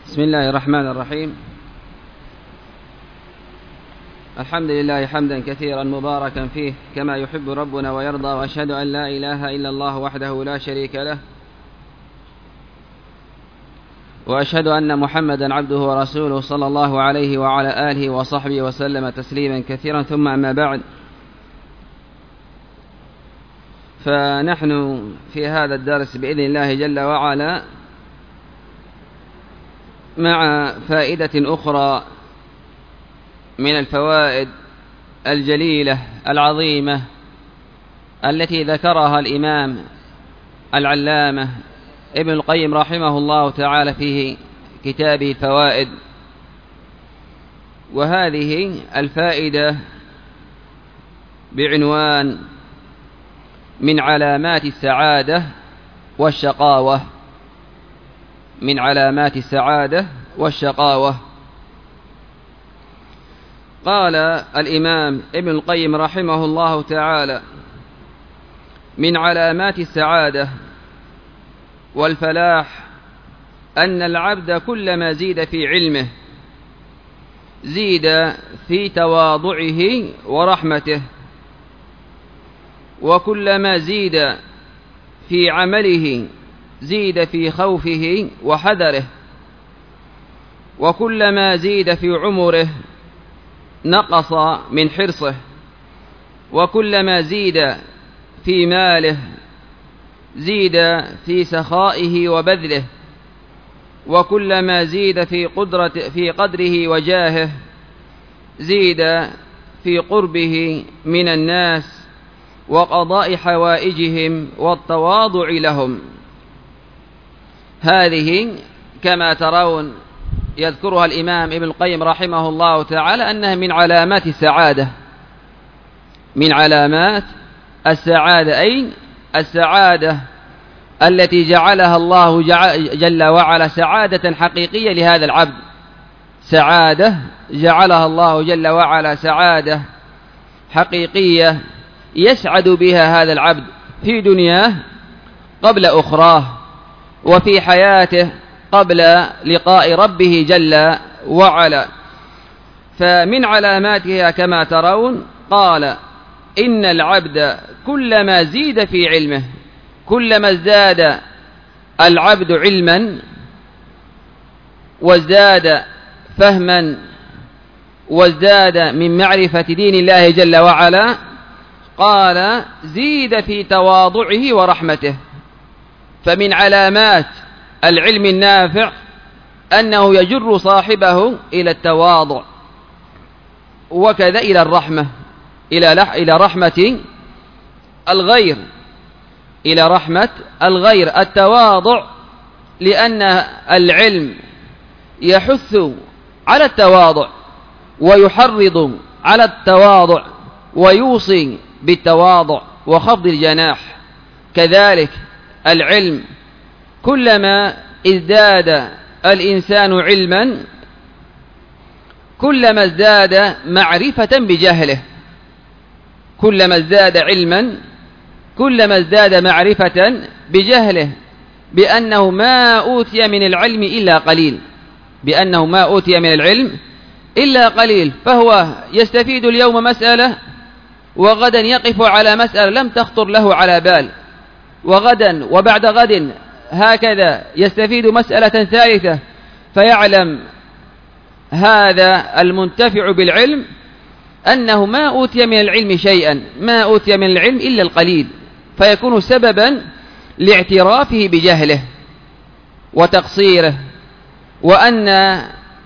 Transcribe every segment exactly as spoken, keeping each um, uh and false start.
بسم الله الرحمن الرحيم. الحمد لله حمدا كثيرا مباركا فيه كما يحب ربنا ويرضى، وأشهد أن لا إله إلا الله وحده لا شريك له، وأشهد أن محمدا عبده ورسوله صلى الله عليه وعلى آله وصحبه وسلم تسليما كثيرا. ثم أما بعد، فنحن في هذا الدرس بإذن الله جل وعلا مع فائدة أخرى من الفوائد الجليلة العظيمة التي ذكرها الإمام العلامة ابن القيم رحمه الله تعالى في كتابه الفوائد. وهذه الفائدة بعنوان من علامات السعادة والشقاوة. من علامات السعادة والشقاوة. قال الإمام ابن القيم رحمه الله تعالى: من علامات السعادة والفلاح أن العبد كلما زيد في علمه زيد في تواضعه ورحمته، وكلما زيد في عمله زيد في خوفه وحذره، وكلما زيد في عمره نقص من حرصه، وكلما زيد في ماله زيد في سخائه وبذله، وكلما زيد في قدرة في قدره وجاهه زيد في قربه من الناس وقضاء حوائجهم والتواضع لهم. هذه كما ترون يذكرها الإمام ابن القيم رحمه الله تعالى أنها من علامات السعادة. من علامات السعادة، أي السعادة التي جعلها الله جل وعلا سعادة حقيقية لهذا العبد. سعادة جعلها الله جل وعلا سعادة حقيقية يسعد بها هذا العبد في دنياه قبل أخراه، وفي حياته قبل لقاء ربه جل وعلا. فمن علاماتها كما ترون قال: إن العبد كلما زيد في علمه، كلما ازداد العبد علما وازداد فهما وازداد من معرفة دين الله جل وعلا، قال زيد في تواضعه ورحمته. فمن علامات العلم النافع أنه يجر صاحبه إلى التواضع، وكذا إلى الرحمة، إلى رحمة الغير، إلى رحمة الغير. التواضع لأن العلم يحث على التواضع ويحرض على التواضع ويوصي بالتواضع وخفض الجناح. كذلك العلم كلما ازداد الإنسان علما كلما ازداد معرفة بجهله. كلما ازداد علما كلما ازداد معرفة بجهله، بأنه ما أوتي من العلم إلا قليل. بأنه ما أوتي من العلم إلا قليل، فهو يستفيد اليوم مسألة وغدا يقف على مسألة لم تخطر له على بال، وغدا وبعد غد هكذا يستفيد مسألة ثالثة، فيعلم هذا المنتفع بالعلم أنه ما أوتي من العلم شيئا، ما أوتي من العلم إلا القليل، فيكون سببا لاعترافه بجهله وتقصيره، وأن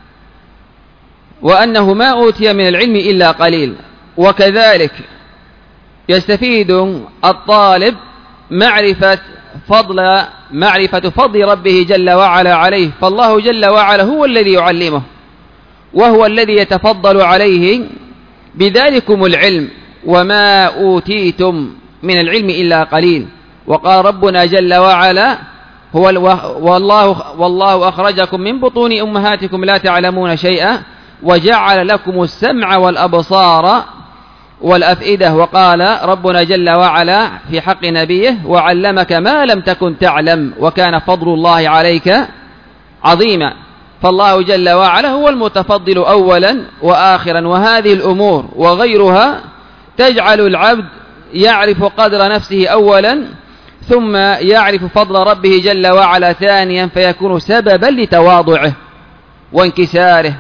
وأنه ما أوتي من العلم إلا قليل. وكذلك يستفيد الطالب معرفة فضل معرفة فضل ربه جل وعلا عليه، فالله جل وعلا هو الذي يعلمه، وهو الذي يتفضل عليه بذلكم العلم، وما أوتيتم من العلم إلا قليل. وقال ربنا جل وعلا: هو والله, والله أخرجكم من بطون أمهاتكم لا تعلمون شيئا وجعل لكم السمع والأبصار والأفئدة. وقال ربنا جل وعلا في حق نبيه: وعلمك ما لم تكن تعلم وكان فضل الله عليك عظيما. فالله جل وعلا هو المتفضل أولا وآخرا، وهذه الأمور وغيرها تجعل العبد يعرف قدر نفسه أولا، ثم يعرف فضل ربه جل وعلا ثانيا، فيكون سببا لتواضعه وانكساره،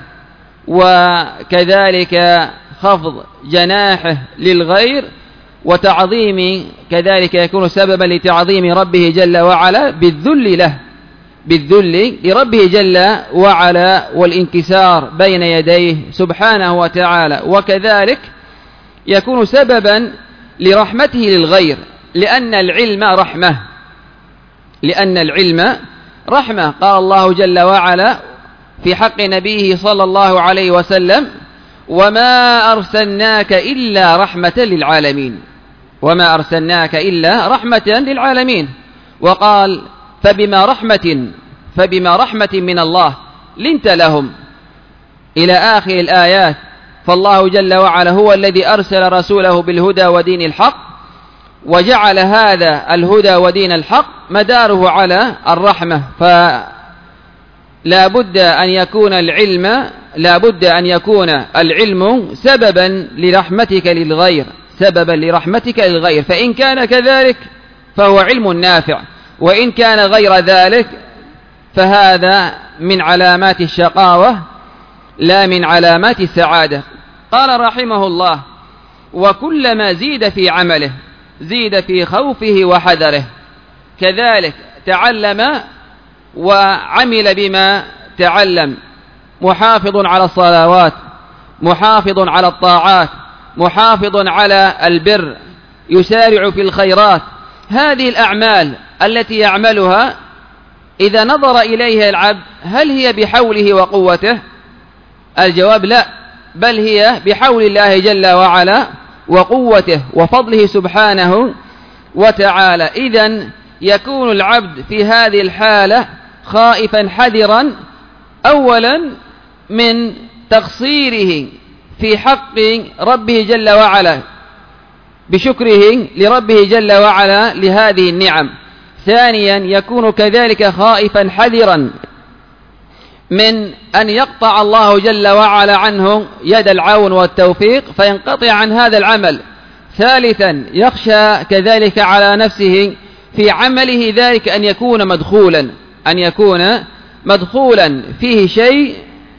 وكذلك خفض جناحه للغير وتعظيم، كذلك يكون سببا لتعظيم ربه جل وعلا بالذل له، بالذل لربه جل وعلا والانكسار بين يديه سبحانه وتعالى. وكذلك يكون سببا لرحمته للغير، لأن العلم رحمة، لأن العلم رحمة. قال الله جل وعلا في حق نبيه صلى الله عليه وسلم: وما أرسلناك إلا رحمة للعالمين، وما أرسلناك إلا رحمة للعالمين. وقال: فبما رحمة فبما رحمة من الله لنت لهم، إلى آخر الآيات. فالله جل وعلا هو الذي أرسل رسوله بالهدى ودين الحق، وجعل هذا الهدى ودين الحق مداره على الرحمة. فلا بد أن يكون العلم لا بد أن يكون العلم سببا لرحمتك للغير، سببا لرحمتك للغير، فإن كان كذلك فهو علم نافع، وإن كان غير ذلك فهذا من علامات الشقاوة لا من علامات السعادة. قال رحمه الله: وكلما زيد في عمله زيد في خوفه وحذره. كذلك تعلم وعمل بما تعلم، محافظ على الصلوات، محافظ على الطاعات، محافظ على البر، يسارع في الخيرات. هذه الأعمال التي يعملها إذا نظر إليها العبد هل هي بحوله وقوته؟ الجواب لا، بل هي بحول الله جل وعلا وقوته وفضله سبحانه وتعالى. إذن يكون العبد في هذه الحالة خائفا حذرا أولا من تقصيره في حق ربه جل وعلا بشكره لربه جل وعلا لهذه النعم. ثانيا يكون كذلك خائفا حذرا من أن يقطع الله جل وعلا عنه يد العون والتوفيق فينقطع عن هذا العمل. ثالثا يخشى كذلك على نفسه في عمله ذلك أن يكون مدخولا أن يكون مدخولا فيه شيء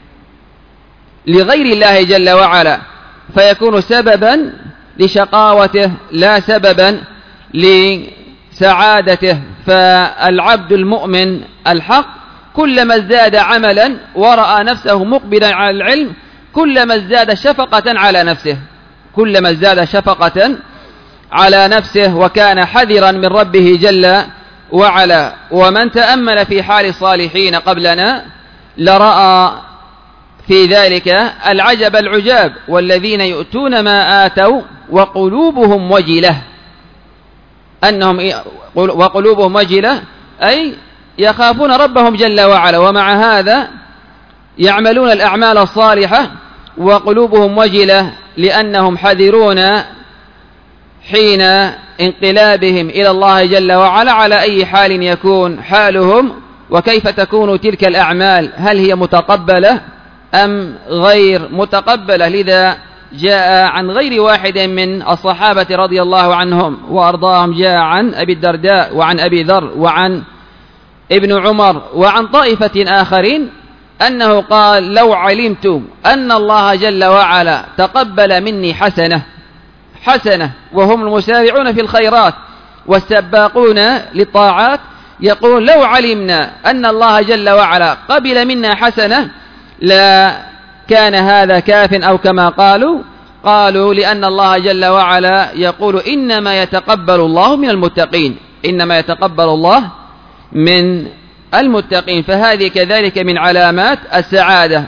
لغير الله جل وعلا، فيكون سببا لشقاوته لا سببا لسعادته. فالعبد المؤمن الحق كلما ازداد عملا ورأى نفسه مقبلا على العلم كلما ازداد شفقة على نفسه كلما ازداد شفقة على نفسه وكان حذرا من ربه جل وعلا. ومن تأمل في حال الصالحين قبلنا لرأى في ذلك العجب العجاب: والذين يؤتون ما آتوا وقلوبهم وجلة أنهم وقلوبهم وجلة أي يخافون ربهم جل وعلا، ومع هذا يعملون الأعمال الصالحة وقلوبهم وجلة لأنهم حذرون حين انقلابهم إلى الله جل وعلا على أي حال يكون حالهم، وكيف تكون تلك الأعمال، هل هي متقبلة أم غير متقبلة. لذا جاء عن غير واحد من الصحابة رضي الله عنهم وأرضاهم، جاء عن أبي الدرداء وعن أبي ذر وعن ابن عمر وعن طائفة آخرين أنه قال: لو علمت أن الله جل وعلا تقبل مني حسنة حسنة وهم المسارعون في الخيرات والسباقون للطاعات، يقول: لو علمنا أن الله جل وعلا قبل منا حسنة لا كان هذا كاف، أو كما قالوا قالوا لأن الله جل وعلا يقول: إنما يتقبل الله من المتقين إنما يتقبل الله من المتقين. فهذه كذلك من علامات السعادة.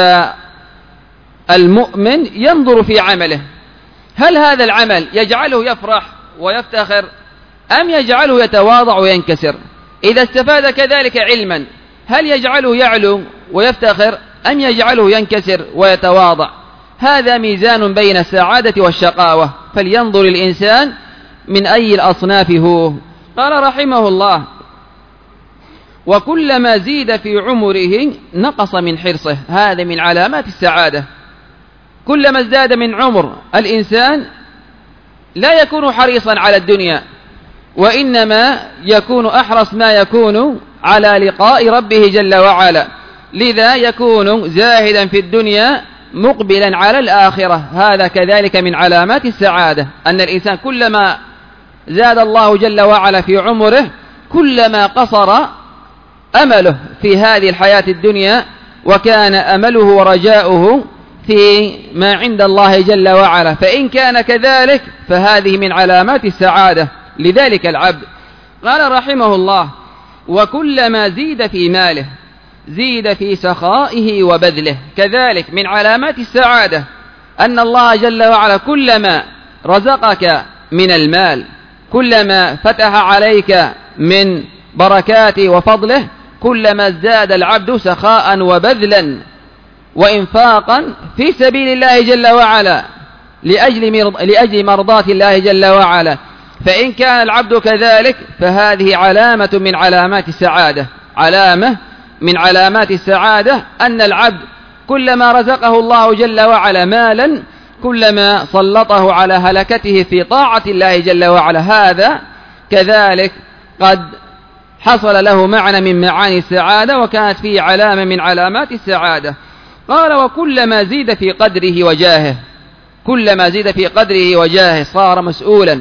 فالمؤمن ينظر في عمله، هل هذا العمل يجعله يفرح ويفتخر أم يجعله يتواضع وينكسر؟ إذا استفاد كذلك علما هل يجعله يعلو ويفتخر أم يجعله ينكسر ويتواضع؟ هذا ميزان بين السعادة والشقاوة، فلينظر الإنسان من أي الأصناف هو. قال رحمه الله: وكلما زيد في عمره نقص من حرصه. هذا من علامات السعادة. كلما ازداد من عمر الإنسان لا يكون حريصا على الدنيا، وإنما يكون أحرص ما يكون على لقاء ربه جل وعلا، لذا يكون زاهدا في الدنيا مقبلا على الآخرة. هذا كذلك من علامات السعادة، أن الإنسان كلما زاد الله جل وعلا في عمره كلما قصر أمله في هذه الحياة الدنيا، وكان أمله ورجاؤه في ما عند الله جل وعلا. فإن كان كذلك فهذه من علامات السعادة لذلك العبد. قال رحمه الله: وكلما زيد في ماله زيد في سخائه وبذله. كذلك من علامات السعادة أن الله جل وعلا كلما رزقك من المال، كلما فتح عليك من بركاته وفضله، كلما ازداد العبد سخاء وبذلا وإنفاقا في سبيل الله جل وعلا لأجل لأجل مرضات الله جل وعلا. فإن كان العبد كذلك فهذه علامة من علامات السعادة. علامة من علامات السعادة أن العبد كلما رزقه الله جل وعلا مالا كلما سلطه على هلكته في طاعة الله جل وعلا. هذا كذلك قد حصل له معنى من معاني السعادة، وكانت فيه علامة من علامات السعادة. قال: وكلما زيد في قدره وجاهه. كلما زيد في قدره وجاهه صار مسؤولا،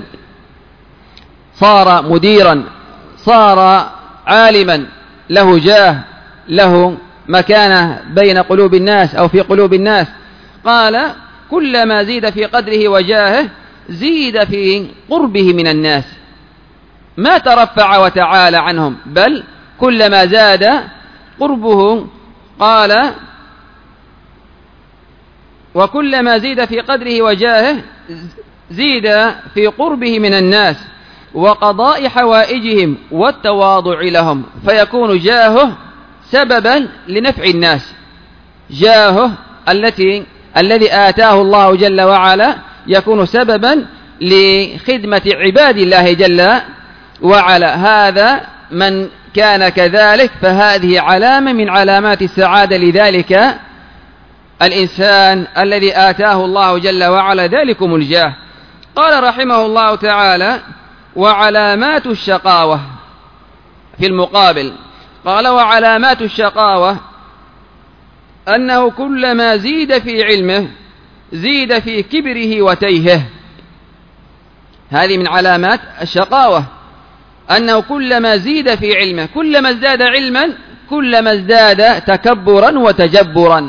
صار مديرا، صار عالما، له جاه، له مكانة بين قلوب الناس أو في قلوب الناس. قال: كلما زيد في قدره وجاهه زيد في قربه من الناس، ما ترفع وتعالى عنهم، بل كلما زاد قربه. قال: وكلما زيد في قدره وجاهه زيد في قربه من الناس وقضاء حوائجهم والتواضع لهم، فيكون جاهه سببا لنفع الناس. جاهه التي الذي آتاه الله جل وعلا يكون سببا لخدمة عباد الله جل وعلا. هذا من كان كذلك فهذه علامة من علامات السعادة لذلك الإنسان الذي آتاه الله جل وعلا ذلكم الجاه. قال رحمه الله تعالى: وعلامات الشقاوة في المقابل. قال: وعلامات الشقاوة أنه كلما زيد في علمه زيد في كبره وتيهه. هذه من علامات الشقاوة، أنه كلما زيد في علمه، كلما ازداد علما كلما ازداد تكبرا وتجبرا.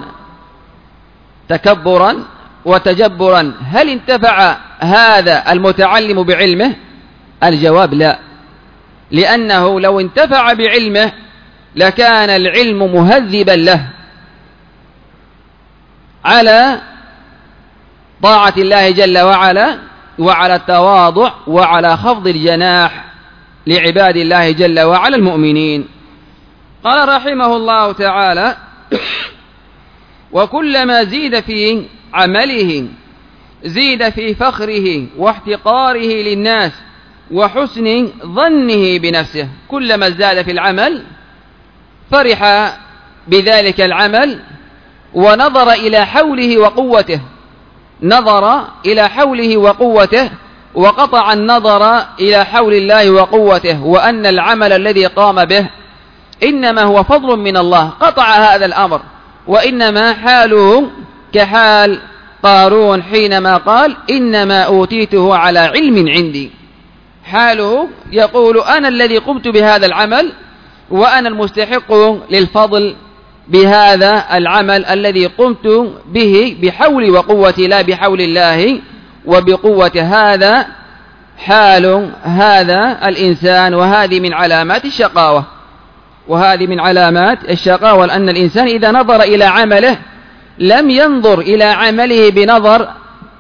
تكبرا وتجبرا. هل انتفع هذا المتعلم بعلمه؟ الجواب لا، لأنه لو انتفع بعلمه لكان العلم مهذبا له على طاعة الله جل وعلا وعلى التواضع وعلى خفض الجناح لعباد الله جل وعلا المؤمنين. قال رحمه الله تعالى: وكلما زيد في عمله زيد في فخره واحتقاره للناس وحسن ظنه بنفسه. كلما ازداد في العمل فرح بذلك العمل ونظر إلى حوله وقوته، نظر إلى حوله وقوته وقطع النظر إلى حول الله وقوته، وأن العمل الذي قام به إنما هو فضل من الله. قطع هذا الأمر، وإنما حاله كحال قارون حينما قال: إنما أوتيته على علم عندي. حاله يقول: أنا الذي قمت بهذا العمل وأنا المستحق للفضل بهذا العمل الذي قمت به بحولي وقوتي لا بحول الله وبقوة. هذا حال هذا الإنسان، وهذه من علامات الشقاوة. وهذه من علامات الشقاوة أن الإنسان إذا نظر إلى عمله لم ينظر إلى عمله بنظر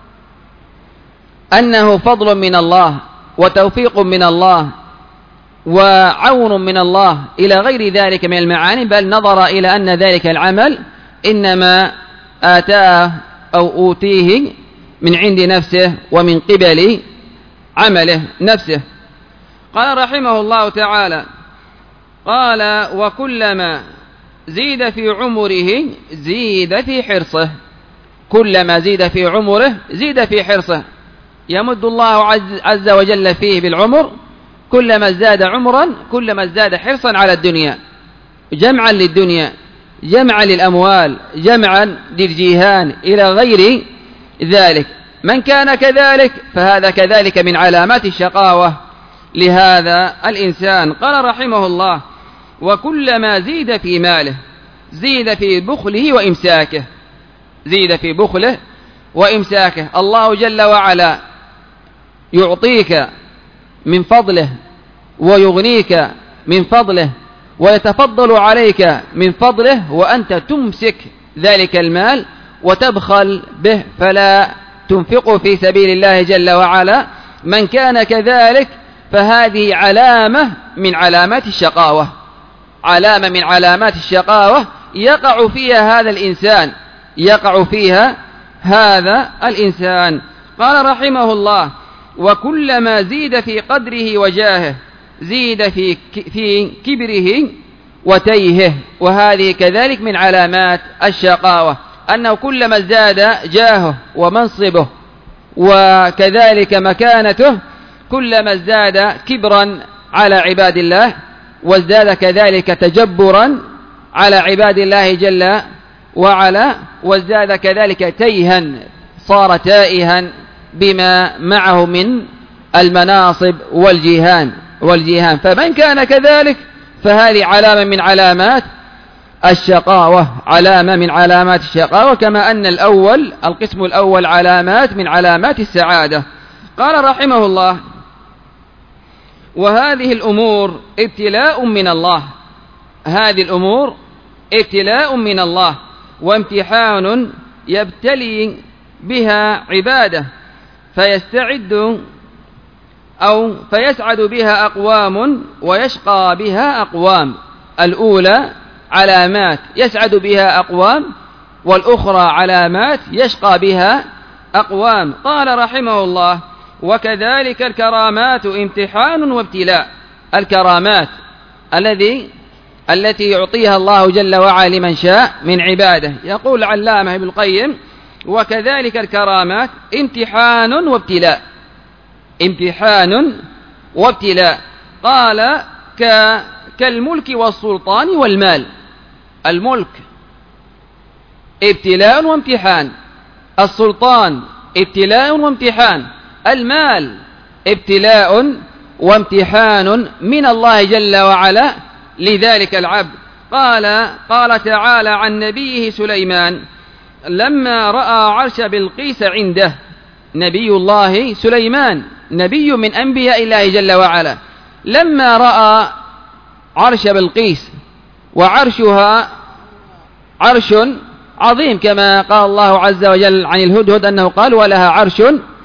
أنه فضل من الله وتوفيق من الله وعون من الله إلى غير ذلك من المعاني، بل نظر إلى أن ذلك العمل إنما آتاه أو أوتيه من عند نفسه ومن قبل عمله نفسه. قال رحمه الله تعالى: قال وكلما زيد في عمره زيد في حرصه. كلما زيد في عمره زيد في حرصه، يمد الله عز وجل فيه بالعمر، كلما ازداد عمرا كلما ازداد حرصا على الدنيا، جمعا للدنيا، جمعا للأموال، جمعا للجيهان إلى غير ذلك. من كان كذلك فهذا كذلك من علامات الشقاوة لهذا الإنسان. قال رحمه الله وكلما زيد في ماله زيد في بخله وإمساكه، زيد في بخله وإمساكه. الله جل وعلا يعطيك من فضله ويغنيك من فضله ويتفضل عليك من فضله، وأنت تمسك ذلك المال وتبخل به فلا تنفقه في سبيل الله جل وعلا. من كان كذلك فهذه علامة من علامات الشقاوة، علامة من علامات الشقاوة يقع فيها هذا الإنسان، يقع فيها هذا الإنسان. قال رحمه الله وكلما زيد في قدره وجاهه زيد في في كبره وتيهه. وهذه كذلك من علامات الشقاوة، أنه كلما ازداد جاهه ومنصبه وكذلك مكانته كلما ازداد كبرا على عباد الله، وازداد كذلك تجبرا على عباد الله جل وعلا، وازداد كذلك تيها، صار تائها بما معه من المناصب والجيهان والجيهان. فمن كان كذلك فهذه علامة من علامات الشقاوة، علامة من علامات الشقاوة، كما أن الأول القسم الأول علامات من علامات السعادة. قال رحمه الله وهذه الأمور ابتلاء من الله، هذه الأمور ابتلاء من الله وامتحان يبتلي بها عباده فيستعد أو فيسعد بها أقوام ويشقى بها أقوام. الأولى علامات يسعد بها أقوام، والأخرى علامات يشقى بها أقوام. قال رحمه الله وكذلك الكرامات امتحان وابتلاء. الكرامات الذي التي يعطيها الله جل وعلا لمن شاء من عباده. يقول علامة ابن القيم وكذلك الكرامات امتحان وابتلاء، امتحان وابتلاء. قال ك كالملك والسلطان والمال. الملك ابتلاء وامتحان، السلطان ابتلاء وامتحان، المال ابتلاء وامتحان من الله جل وعلا لذلك العبد. قال قال تعالى عن نبيه سليمان لما رأى عرش بلقيس عنده. نبي الله سليمان نبي من أنبياء الله جل وعلا، لما رأى عرش بلقيس، وعرشها عرش عظيم كما قال الله عز وجل عن الهدهد أنه قال ولها عرش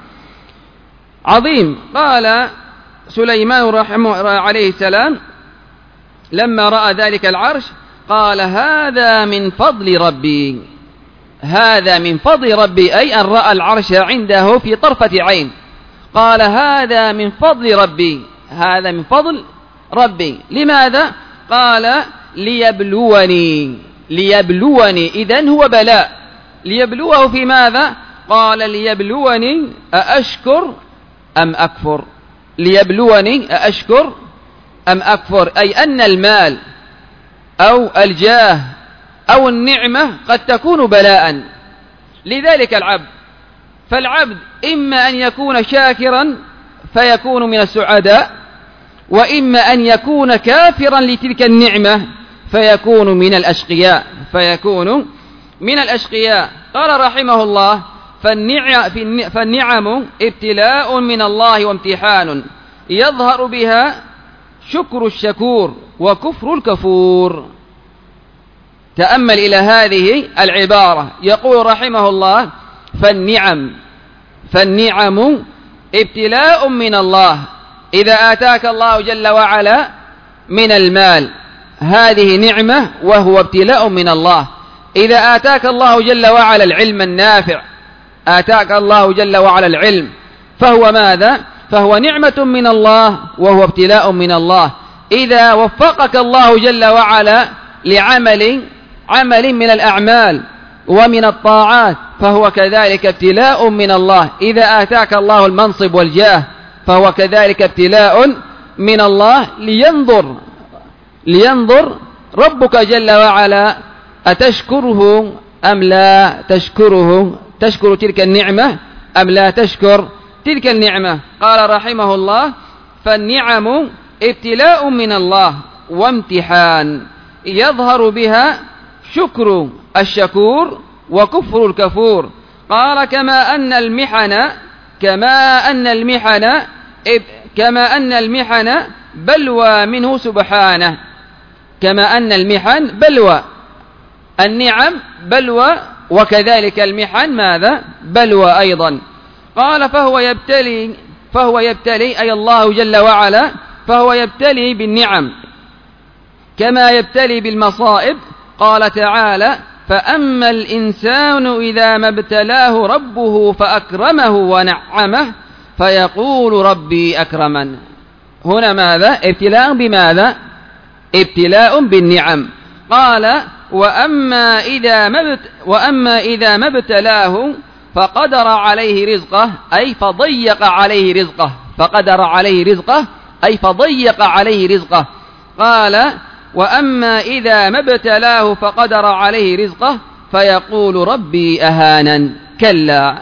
عظيم. قال سليمان رحمه عليه السلام لما رأى ذلك العرش قال هذا من فضل ربي، هذا من فضل ربي، أي أن رأى العرش عنده في طرفة عين. قال هذا من فضل ربي، هذا من فضل ربي. لماذا؟ قال ليبلوني، ليبلوني إذن هو بلاء. ليبلوه في ماذا؟ قال ليبلوني أأشكر أم أكفر، ليبلوني أأشكر أم أكفر، أي أن المال أو الجاه أو النعمة قد تكون بلاء لذلك العبد. فالعبد إما أن يكون شاكرا فيكون من السعداء، وإما أن يكون كافرا لتلك النعمة فيكون من الأشقياء، فيكون من الأشقياء. قال رحمه الله فالنعم ابتلاء من الله وامتحان يظهر بها شكر الشكور وكفر الكفور. تأمل إلى هذه العبارة، يقول رحمه الله فالنعم فالنعم ابتلاء من الله. إذا آتاك الله جل وعلا من المال هذه نعمة وهو ابتلاء من الله. إذا آتاك الله جل وعلا العلم النافع، آتاك الله جل وعلا العلم، فهو ماذا؟ فهو نعمة من الله وهو ابتلاء من الله. إذا وفقك الله جل وعلا لعمل عمل من الأعمال ومن الطاعات فهو كذلك ابتلاء من الله. إذا آتاك الله المنصب والجاه فهو كذلك ابتلاء من الله لينظر لينظر ربك جل وعلا أتشكره أم لا تشكره، تشكر تلك النعمة أم لا تشكر تلك النعمة. قال رحمه الله: فالنعم ابتلاء من الله وامتحان يظهر بها شكر الشكور وكفر الكفور. قال: كما أن المحن كما أن المحن كما أن المحن بلوى منه سبحانه. كما أن المحن بلوى، النعم بلوى، وكذلك المحن ماذا؟ بلوى أيضا. قال: فهو يبتلي فهو يبتلي أي الله جل وعلا فهو يبتلي بالنعم كما يبتلي بالمصائب. قال تعالى: فأما الإنسان إذا ما ابتلاه ربه فأكرمه ونعمه فيقول ربي أكرمن. هنا ماذا؟ ابتلاء بماذا؟ ابتلاء بالنعم. قال: وأما إذا ما وأما إذا ما ابتلاه فقدر عليه رزقه أي فضيق عليه رزقه فقدر عليه رزقه أي فضيق عليه رزقه. قال: وأما إذا ما ابتلاه فقدر عليه رزقه فيقول ربي أهانن. كلا.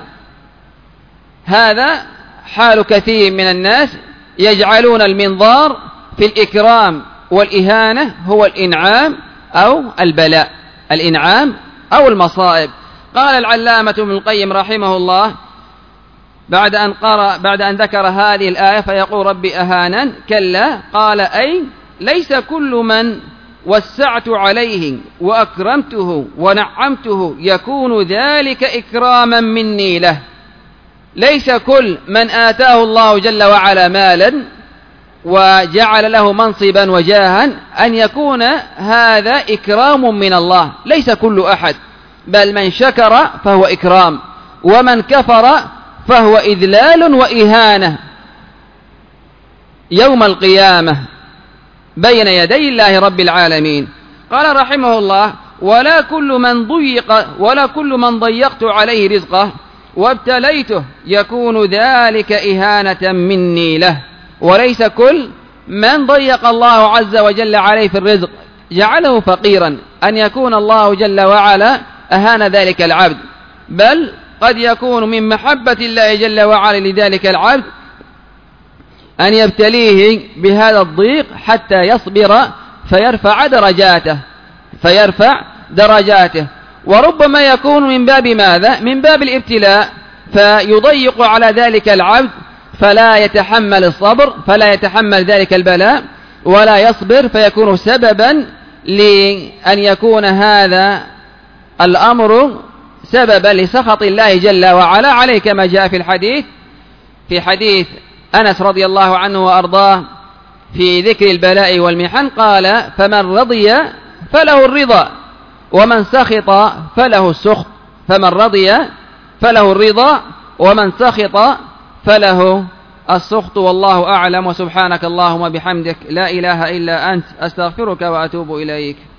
هذا حال كثير من الناس، يجعلون المنظار في الإكرام والإهانة هو الإنعام أو البلاء، الإنعام أو المصائب. قال العلامة ابن القيم رحمه الله بعد أن قرأ بعد أن ذكر هذه الآية فيقول ربي أهانن، كلا. قال: أي ليس كل من وسعت عليه وأكرمته ونعمته يكون ذلك إكراما مني له. ليس كل من آتاه الله جل وعلا مالا وجعل له منصبا وجاها أن يكون هذا إكرام من الله، ليس كل أحد، بل من شكر فهو إكرام، ومن كفر فهو إذلال وإهانة يوم القيامة بين يدي الله رب العالمين. قال رحمه الله: ولا كل من ضيق ولا كل من ضيقت عليه رزقه وابتليته يكون ذلك إهانة مني له. وليس كل من ضيق الله عز وجل عليه في الرزق جعله فقيرا أن يكون الله جل وعلا أهان ذلك العبد، بل قد يكون من محبة الله جل وعلا لذلك العبد أن يبتليه بهذا الضيق حتى يصبر فيرفع درجاته فيرفع درجاته وربما يكون من باب ماذا؟ من باب الابتلاء، فيضيق على ذلك العبد فلا يتحمل الصبر فلا يتحمل ذلك البلاء ولا يصبر، فيكون سببا لأن يكون هذا الأمر سببا لسخط الله جل وعلا عليه، كما جاء في الحديث في حديث أنس رضي الله عنه وأرضاه في ذكر البلاء والمحن. قال: فمن رضي فله الرضا ومن سخط فله السخط. فمن رضي فله الرضا ومن سخط فله السخط. والله أعلم، وسبحانك اللهم بحمدك لا إله إلا أنت أستغفرك وأتوب إليك.